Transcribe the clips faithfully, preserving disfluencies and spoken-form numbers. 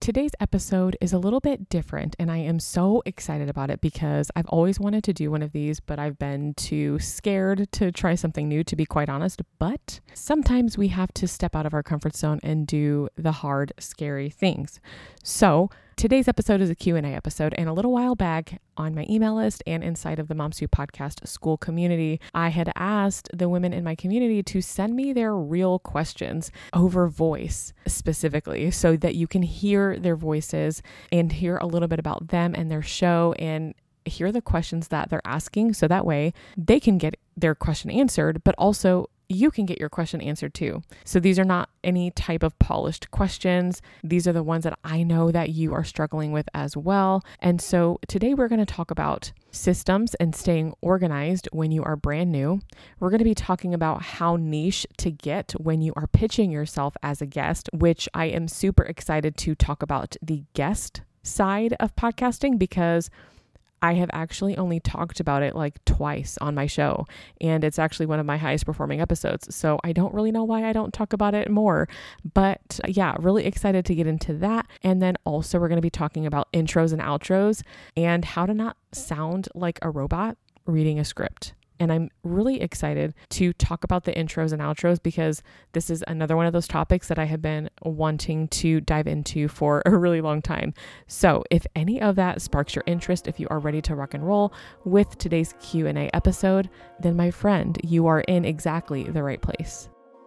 Today's episode is a little bit different, and I am so excited about it because I've always wanted to do one of these, but I've been too scared to try something new, to be quite honest. But sometimes we have to step out of our comfort zone and do the hard, scary things. So today's episode is a Q and A episode, and a little while back on my email list and inside of the Moms Who Podcast school community, I had asked the women in my community to send me their real questions over voice specifically so that you can hear their voices and hear a little bit about them and their show and hear the questions that they're asking. So that way they can get their question answered, but also you can get your question answered too. So these are not any type of polished questions. These are the ones that I know that you are struggling with as well. And so today we're going to talk about systems and staying organized when you are brand new. We're going to be talking about how niche to get when you are pitching yourself as a guest, which I am super excited to talk about the guest side of podcasting because I have actually only talked about it like twice on my show, and it's actually one of my highest performing episodes. So I don't really know why I don't talk about it more, but yeah, really excited to get into that. And then also we're going to be talking about intros and outros and how to not sound like a robot reading a script. And I'm really excited to talk about the intros and outros because this is another one of those topics that I have been wanting to dive into for a really long time. So if any of that sparks your interest, if you are ready to rock and roll with today's Q and A episode, then my friend, you are in exactly the right place.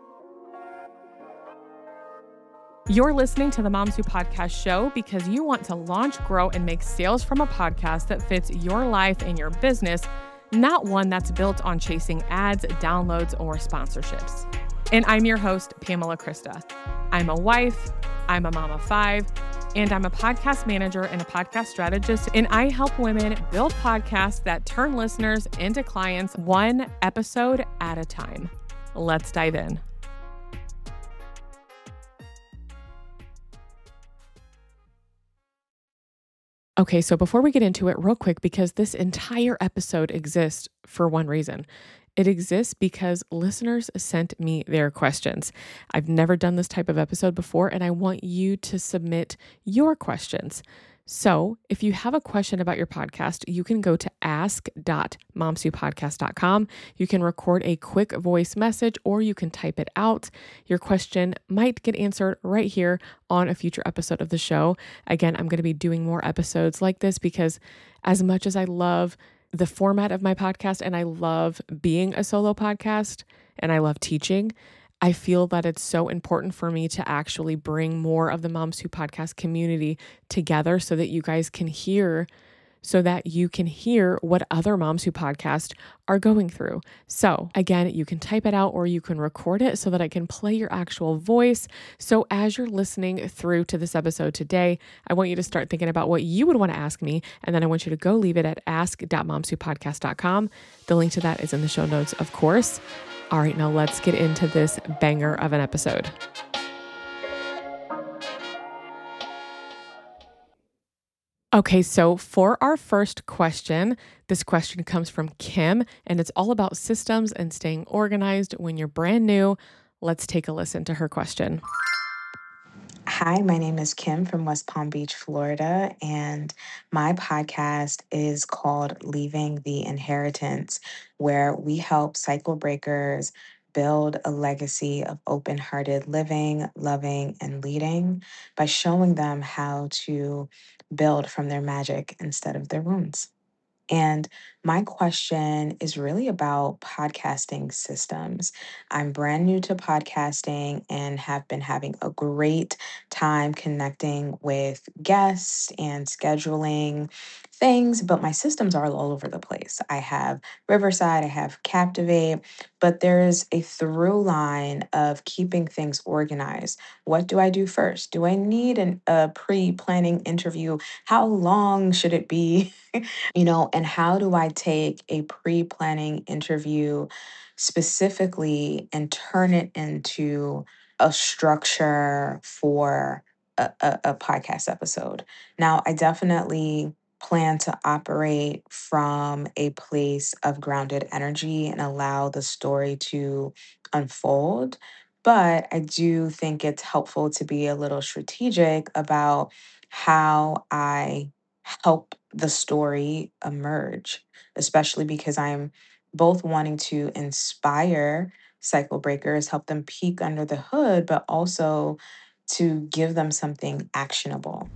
You're listening to the Moms Who Podcast show because you want to launch, grow, and make sales from a podcast that fits your life and your business, not one that's built on chasing ads, downloads, or sponsorships. And I'm your host, Pamela Krista. I'm a wife, I'm a mom of five, and I'm a podcast manager and a podcast strategist. And I help women build podcasts that turn listeners into clients one episode at a time. Let's dive in. Okay, so before we get into it, real quick, because this entire episode exists for one reason. It exists because listeners sent me their questions. I've never done this type of episode before, and I want you to submit your questions. So if you have a question about your podcast, you can go to ask dot moms who podcast dot com. You can record a quick voice message or you can type it out. Your question might get answered right here on a future episode of the show. Again, I'm going to be doing more episodes like this because as much as I love the format of my podcast and I love being a solo podcast and I love teaching, I feel that it's so important for me to actually bring more of the Moms Who Podcast community together so that you guys can hear, so that you can hear what other Moms Who Podcast are going through. So again, you can type it out or you can record it so that I can play your actual voice. So as you're listening through to this episode today, I want you to start thinking about what you would want to ask me. And then I want you to go leave it at ask dot moms who podcast dot com. The link to that is in the show notes, of course. All right, now let's get into this banger of an episode. Okay, so for our first question, this question comes from Kim, and it's all about systems and staying organized when you're brand new. Let's take a listen to her question. Hi, my name is Kim from West Palm Beach, Florida, and my podcast is called Leaving the Inheritance, where we help cycle breakers build a legacy of open-hearted living, loving, and leading by showing them how to build from their magic instead of their wounds. And my question is really about podcasting systems. I'm brand new to podcasting and have been having a great time connecting with guests and scheduling things, but my systems are all over the place. I have Riverside, I have Captivate, but there's a through line of keeping things organized. What do I do first? Do I need an, a pre planning interview? How long should it be? You know, and how do I take a pre planning interview specifically and turn it into a structure for a, a, a podcast episode? Now, I definitely plan to operate from a place of grounded energy and allow the story to unfold. But I do think it's helpful to be a little strategic about how I help the story emerge, especially because I'm both wanting to inspire cycle breakers, help them peek under the hood, but also to give them something actionable.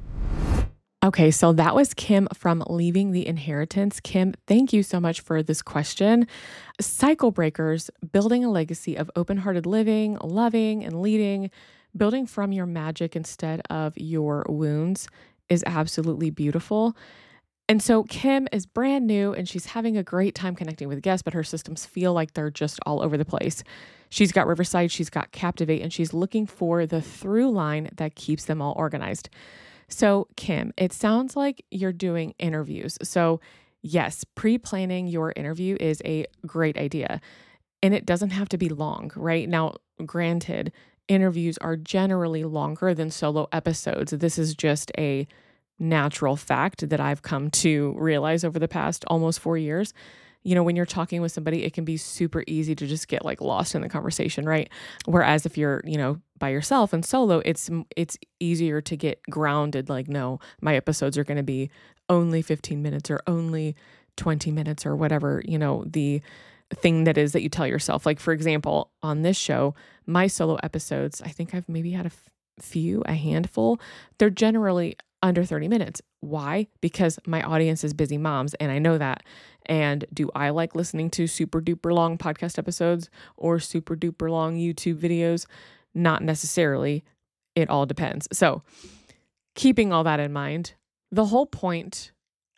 Okay, so that was Kim from Leaving the Inheritance. Kim, thank you so much for this question. Cycle breakers, building a legacy of open hearted living, loving, and leading, building from your magic instead of your wounds is absolutely beautiful. And so Kim is brand new and she's having a great time connecting with guests, but her systems feel like they're just all over the place. She's got Riverside, she's got Captivate, and she's looking for the through line that keeps them all organized. So, Kim, it sounds like you're doing interviews. So, yes, pre planning your interview is a great idea. And it doesn't have to be long, right? Now, granted, interviews are generally longer than solo episodes. This is just a natural fact that I've come to realize over the past almost four years. You know, when you're talking with somebody, it can be super easy to just get like lost in the conversation, right? Whereas if you're, you know, by yourself and solo, it's it's easier to get grounded. Like, no, my episodes are going to be only fifteen minutes or only twenty minutes or whatever, you know, the thing that is that you tell yourself. Like, for example, on this show, my solo episodes, I think I've maybe had a f- few, a handful. They're generally under thirty minutes. Why? Because my audience is busy moms, and I know that. And do I like listening to super duper long podcast episodes or super duper long YouTube videos? Not necessarily. It all depends. So, keeping all that in mind, the whole point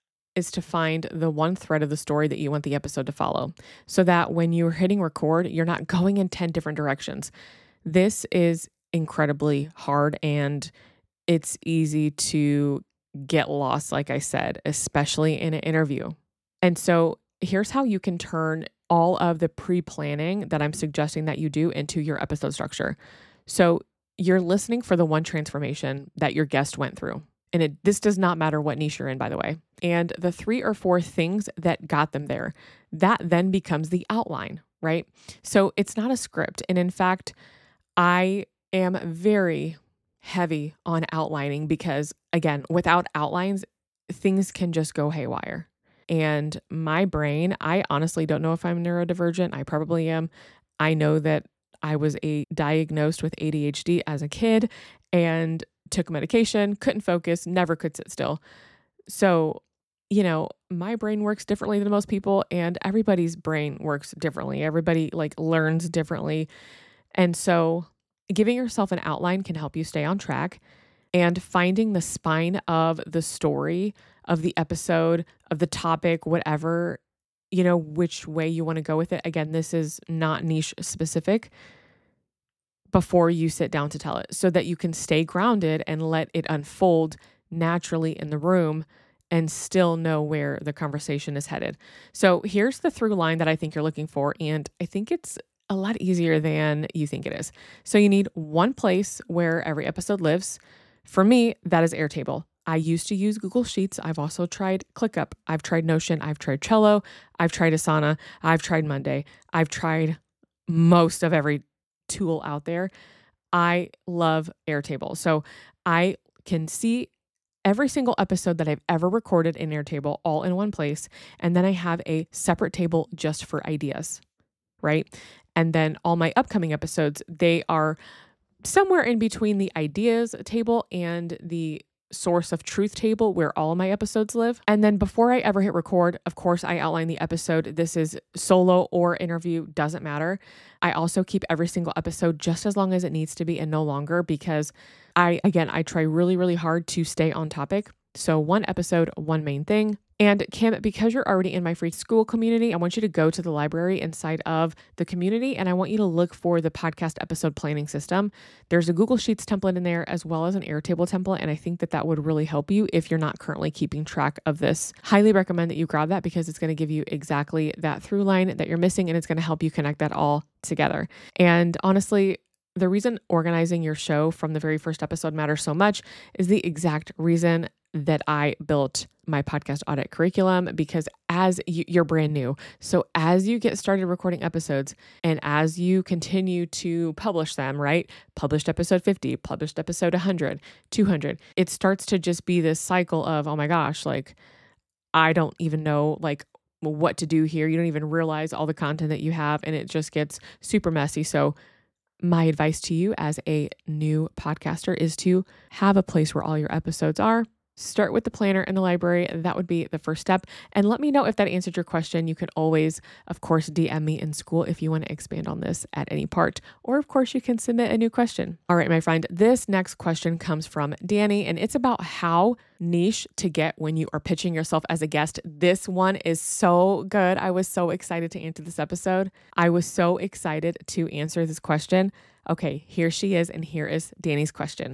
is to find the one thread of the story that you want the episode to follow, so that when you're hitting record, you're not going in ten different directions. This is incredibly hard, and it's easy to get lost, like I said, especially in an interview. And so here's how you can turn all of the pre-planning that I'm suggesting that you do into your episode structure. So you're listening for the one transformation that your guest went through. And it, this does not matter what niche you're in, by the way. And the three or four things that got them there, that then becomes the outline, right? So it's not a script. And in fact, I am very heavy on outlining because, again, without outlines, things can just go haywire. And my brain, I honestly don't know if I'm neurodivergent. I probably am. I know that I was a diagnosed with A D H D as a kid and took medication, couldn't focus, never could sit still. So, you know, my brain works differently than most people, and everybody's brain works differently. Everybody like learns differently. And so giving yourself an outline can help you stay on track, and finding the spine of the story, of the episode, of the topic, whatever, you know, which way you want to go with it. Again, this is not niche specific before you sit down to tell it, so that you can stay grounded and let it unfold naturally in the room and still know where the conversation is headed. So here's the through line that I think you're looking for. And I think it's a lot easier than you think it is. So you need one place where every episode lives. For me, that is Airtable. I used to use Google Sheets. I've also tried ClickUp. I've tried Notion. I've tried Trello. I've tried Asana. I've tried Monday. I've tried most of every tool out there. I love Airtable. So I can see every single episode that I've ever recorded in Airtable all in one place. And then I have a separate table just for ideas, right? And then all my upcoming episodes, they are somewhere in between the ideas table and the source of truth table where all of my episodes live. And then before I ever hit record, of course, I outline the episode. This is solo or interview, doesn't matter. I also keep every single episode just as long as it needs to be and no longer, because I, again, I try really, really hard to stay on topic. So one episode, one main thing. And Kim, because you're already in my free school community, I want you to go to the library inside of the community, and I want you to look for the podcast episode planning system. There's a Google Sheets template in there as well as an Airtable template, and I think that that would really help you if you're not currently keeping track of this. Highly recommend that you grab that, because it's going to give you exactly that through line that you're missing, and it's going to help you connect that all together. And honestly, the reason organizing your show from the very first episode matters so much is the exact reason that I built my podcast audit curriculum, because as you, you're brand new, so as you get started recording episodes and as you continue to publish them, right? Published episode fifty, published episode one hundred, two hundred, it starts to just be this cycle of, oh my gosh, like I don't even know like what to do here. You don't even realize all the content that you have, and it just gets super messy. So my advice to you as a new podcaster is to have a place where all your episodes are. Start with the planner and the library. That would be the first step. And let me know if that answered your question. You can always, of course, D M me in school if you want to expand on this at any part. Or, of course, you can submit a new question. All right, my friend, this next question comes from Danny, and it's about how niche to get when you are pitching yourself as a guest. This one is so good. I was so excited to answer this episode. I was so excited to answer this question. Okay, here she is, and here is Danny's question.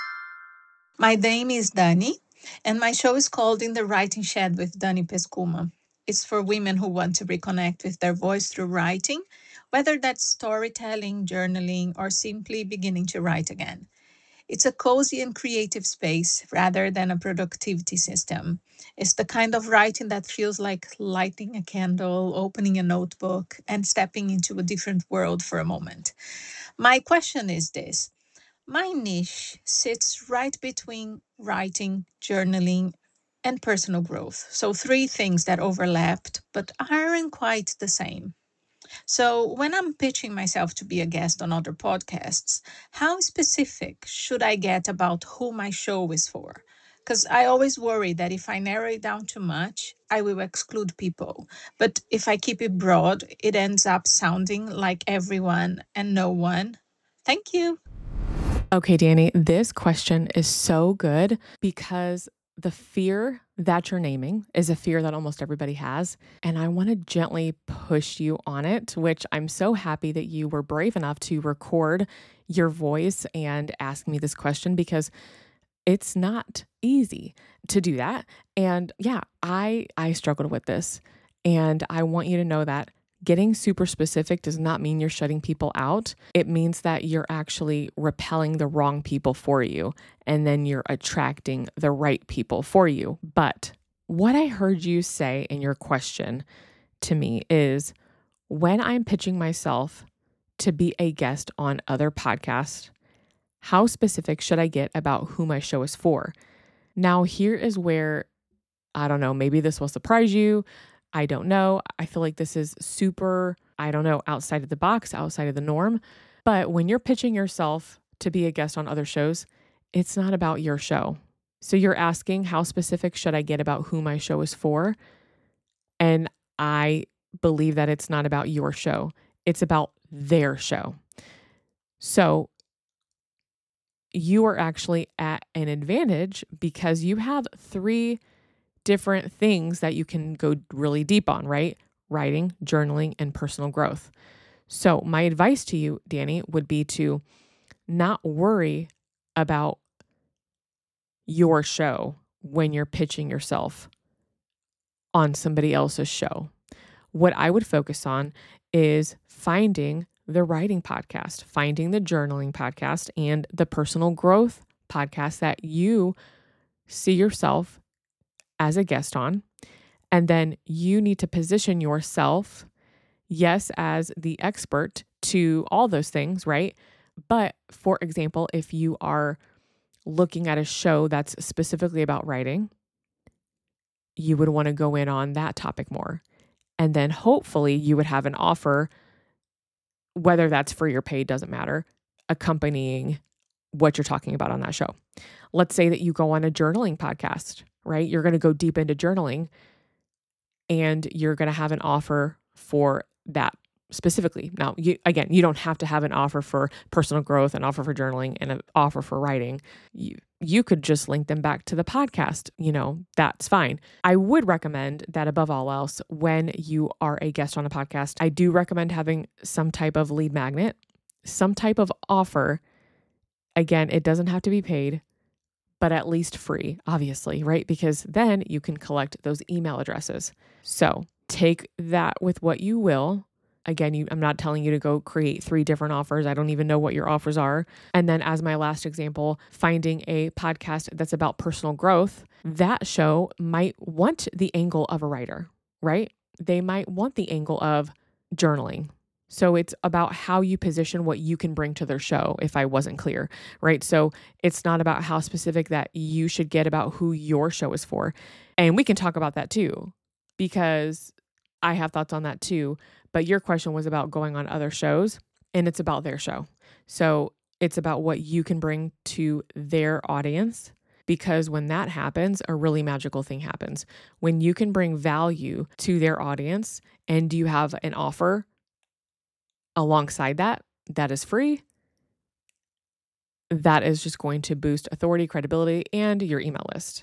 My name is Dani, and my show is called In the Writing Shed with Dani Pescuma. It's for women who want to reconnect with their voice through writing, whether that's storytelling, journaling, or simply beginning to write again. It's a cozy and creative space rather than a productivity system. It's the kind of writing that feels like lighting a candle, opening a notebook, and stepping into a different world for a moment. My question is this. My niche sits right between writing, journaling, and personal growth. So three things that overlapped, but aren't quite the same. So when I'm pitching myself to be a guest on other podcasts, how specific should I get about who my show is for? Because I always worry that if I narrow it down too much, I will exclude people. But if I keep it broad, it ends up sounding like everyone and no one. Thank you. Okay, Danny, this question is so good because the fear that you're naming is a fear that almost everybody has. And I want to gently push you on it, which I'm so happy that you were brave enough to record your voice and ask me this question, because it's not easy to do that. And yeah, I I struggled with this. And I want you to know that getting super specific does not mean you're shutting people out. It means that you're actually repelling the wrong people for you, and then you're attracting the right people for you. But what I heard you say in your question to me is, when I'm pitching myself to be a guest on other podcasts, how specific should I get about who my show is for? Now, here is where, I don't know, maybe this will surprise you. I don't know. I feel like this is super, I don't know, outside of the box, outside of the norm. But when you're pitching yourself to be a guest on other shows, it's not about your show. So you're asking, how specific should I get about who my show is for? And I believe that it's not about your show. It's about their show. So you are actually at an advantage because you have three different things that you can go really deep on, right? Writing, journaling, and personal growth. So my advice to you, Danny, would be to not worry about your show when you're pitching yourself on somebody else's show. What I would focus on is finding the writing podcast, finding the journaling podcast, and the personal growth podcast that you see yourself as a guest on. And then you need to position yourself, yes, as the expert to all those things, right? But for example, if you are looking at a show that's specifically about writing, you would want to go in on that topic more. And then hopefully you would have an offer, whether that's free or paid, doesn't matter, accompanying what you're talking about on that show. Let's say that you go on a journaling podcast, right? You're going to go deep into journaling and you're going to have an offer for that specifically. Now, you, again, you don't have to have an offer for personal growth, an offer for journaling, and an offer for writing. You, you could just link them back to the podcast. You know, that's fine. I would recommend that above all else, when you are a guest on a podcast, I do recommend having some type of lead magnet, some type of offer. Again, it doesn't have to be paid, but at least free, obviously, right? Because then you can collect those email addresses. So take that with what you will. Again, you, I'm not telling you to go create three different offers. I don't even know what your offers are. And then as my last example, finding a podcast that's about personal growth, that show might want the angle of a writer, right? They might want the angle of journaling. So it's about how you position what you can bring to their show, if I wasn't clear, right? So it's not about how specific that you should get about who your show is for. And we can talk about that too, because I have thoughts on that too. But your question was about going on other shows, and it's about their show. So it's about what you can bring to their audience, because when that happens, a really magical thing happens. When you can bring value to their audience and you have an offer alongside that, that is free, that is just going to boost authority, credibility, and your email list.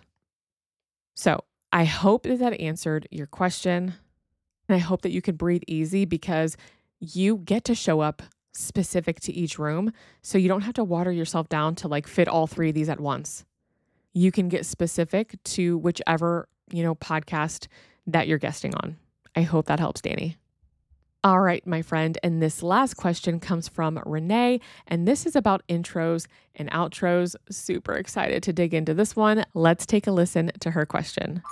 So I hope that that answered your question. And I hope that you could breathe easy, because you get to show up specific to each room. So you don't have to water yourself down to like fit all three of these at once. You can get specific to whichever, you know, podcast that you're guesting on. I hope that helps, Danny. All right, my friend. And this last question comes from Renee, and this is about intros and outros. Super excited to dig into this one. Let's take a listen to her question.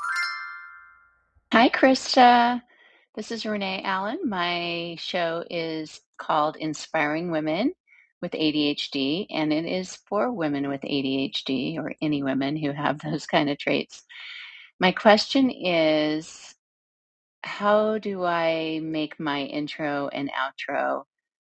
Hi, Krista. This is Renee Allen. My show is called Inspiring Women with A D H D, and it is for women with A D H D or any women who have those kind of traits. My question is, how do I make my intro and outro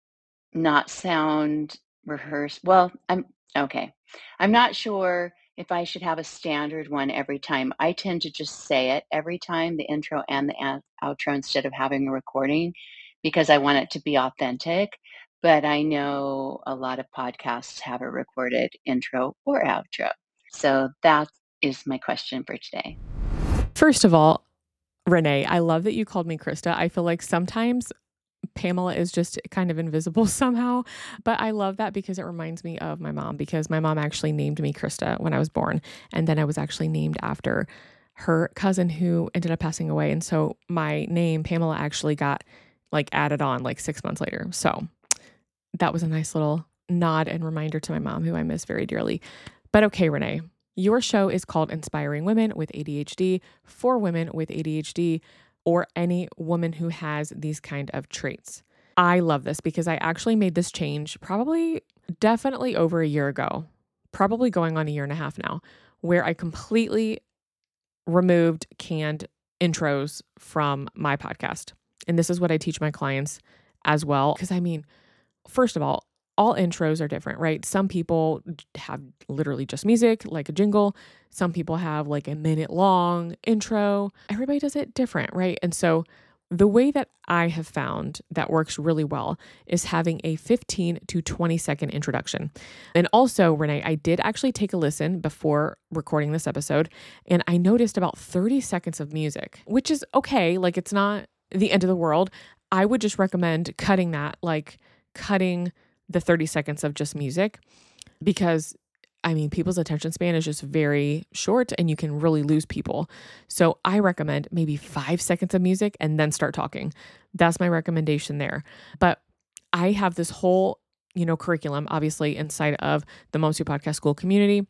not sound rehearsed? Well, I'm okay. I'm not sure if I should have a standard one every time. I tend to just say it every time, the intro and the out- outro, instead of having a recording, because I want it to be authentic. But I know a lot of podcasts have a recorded intro or outro. So that is my question for today. First of all, Renee, I love that you called me Krista. I feel like sometimes Pamela is just kind of invisible somehow, but I love that because it reminds me of my mom, because my mom actually named me Krista when I was born. And then I was actually named after her cousin who ended up passing away. And so my name, Pamela, actually got like added on like six months later. So that was a nice little nod and reminder to my mom, who I miss very dearly. But okay, Renee, your show is called Inspiring Women with A D H D, for women with A D H D, or any woman who has these kind of traits. I love this because I actually made this change probably definitely over a year ago, probably going on a year and a half now, where I completely removed canned intros from my podcast. And this is what I teach my clients as well. Because I mean, first of all, all intros are different, right? Some people have literally just music, like a jingle. Some people have like a minute long intro. Everybody does it different, right? And so the way that I have found that works really well is having a fifteen to twenty second introduction. And also, Renee, I did actually take a listen before recording this episode, and I noticed about thirty seconds of music, which is okay. Like, it's not the end of the world. I would just recommend cutting that, like cutting the thirty seconds of just music, because I mean, people's attention span is just very short and you can really lose people. So I recommend maybe five seconds of music and then start talking. That's my recommendation there. But I have this whole, you know, curriculum, obviously inside of the Moms Who Podcast School community,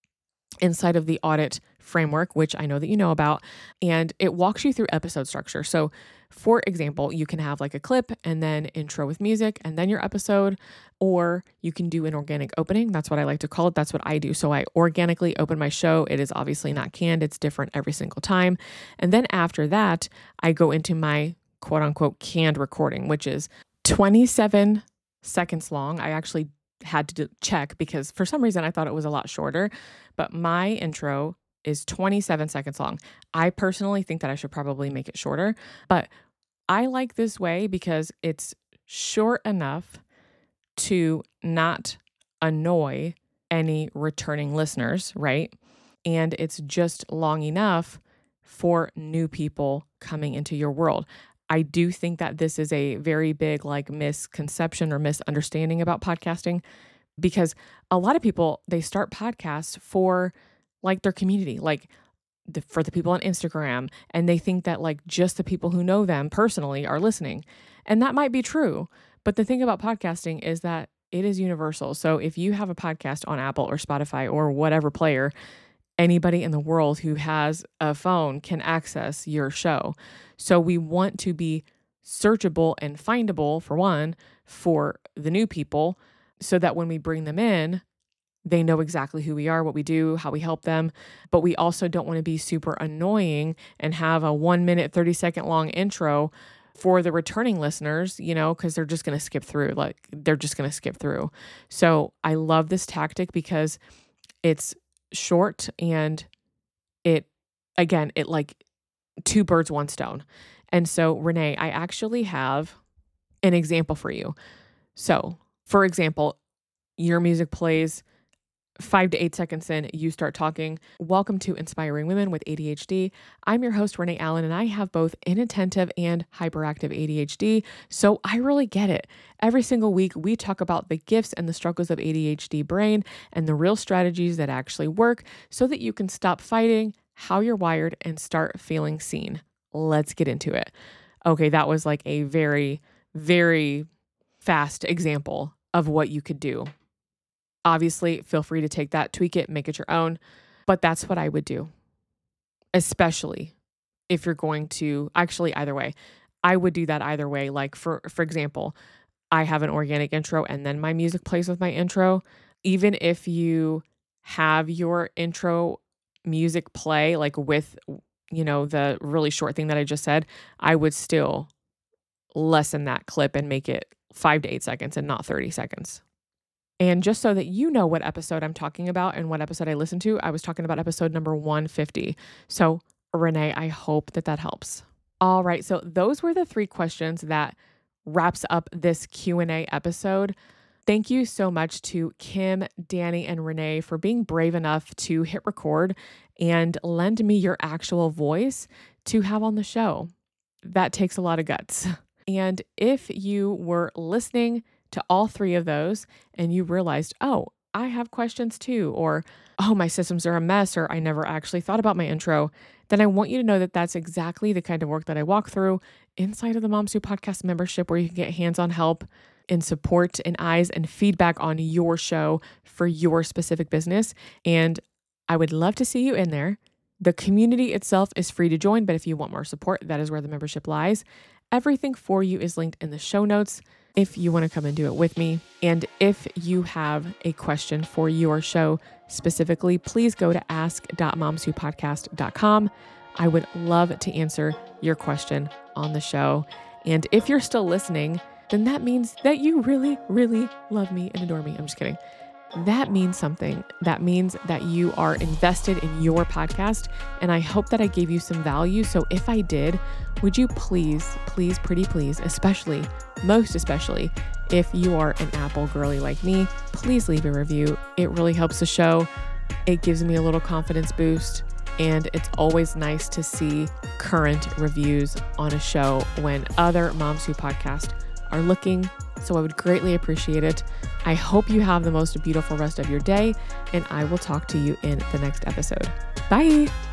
inside of the audit framework, which I know that you know about, and it walks you through episode structure. So for example, you can have like a clip and then intro with music and then your episode, or you can do an organic opening. That's what I like to call it. That's what I do. So I organically open my show. It is obviously not canned. It's different every single time. And then after that, I go into my quote unquote canned recording, which is twenty-seven seconds long. I actually had to check because for some reason I thought it was a lot shorter, but my intro is twenty-seven seconds long. I personally think that I should probably make it shorter, but I like this way because it's short enough to not annoy any returning listeners, right? And it's just long enough for new people coming into your world. I do think that this is a very big like misconception or misunderstanding about podcasting, because a lot of people, they start podcasts for like their community. Like the, for the people on Instagram, and they think that like just the people who know them personally are listening. And that might be true. But the thing about podcasting is that it is universal. So if you have a podcast on Apple or Spotify or whatever player, anybody in the world who has a phone can access your show. So we want to be searchable and findable, for one, for the new people, so that when we bring them in, they know exactly who we are, what we do, how we help them. But we also don't want to be super annoying and have a one minute, thirty second long intro for the returning listeners, you know, because they're just going to skip through, like they're just going to skip through. So I love this tactic because it's short and it, again, it like two birds, one stone. And so Renee, I actually have an example for you. So for example, your music plays five to eight seconds in, you start talking. Welcome to Inspiring Women with A D H D. I'm your host, Renee Allen, and I have both inattentive and hyperactive A D H D. So I really get it. Every single week, we talk about the gifts and the struggles of A D H D brain and the real strategies that actually work so that you can stop fighting how you're wired and start feeling seen. Let's get into it. Okay, that was like a very, very fast example of what you could do. Obviously, feel free to take that, tweak it, make it your own. But that's what I would do, especially if you're going to, actually either way, I would do that either way. Like for, for example, I have an organic intro and then my music plays with my intro. Even if you have your intro music play like with, you know, the really short thing that I just said, I would still lessen that clip and make it five to eight seconds and not thirty seconds. And just so that you know what episode I'm talking about and what episode I listened to, I was talking about episode number one fifty. So Renee, I hope that that helps. All right. So those were the three questions that wraps up this Q and A episode. Thank you so much to Kim, Danny, and Renee for being brave enough to hit record and lend me your actual voice to have on the show. That takes a lot of guts. And if you were listening to all three of those and you realized, oh, I have questions too, or, oh, my systems are a mess, or I never actually thought about my intro, then I want you to know that that's exactly the kind of work that I walk through inside of the Moms Who Podcast membership, where you can get hands-on help and support and eyes and feedback on your show for your specific business. And I would love to see you in there. The community itself is free to join, but if you want more support, that is where the membership lies. Everything for you is linked in the show notes if you want to come and do it with me. And if you have a question for your show specifically, please go to ask dot moms who podcast dot com. I would love to answer your question on the show. And if you're still listening, then that means that you really, really love me and adore me. I'm just kidding. That means something. That means that you are invested in your podcast. And I hope that I gave you some value. So if I did, would you please, please, pretty please, especially, most especially, if you are an Apple girly like me, please leave a review. It really helps the show. It gives me a little confidence boost. And it's always nice to see current reviews on a show when other Moms Who Podcast are looking. So I would greatly appreciate it. I hope you have the most beautiful rest of your day, and I will talk to you in the next episode. Bye.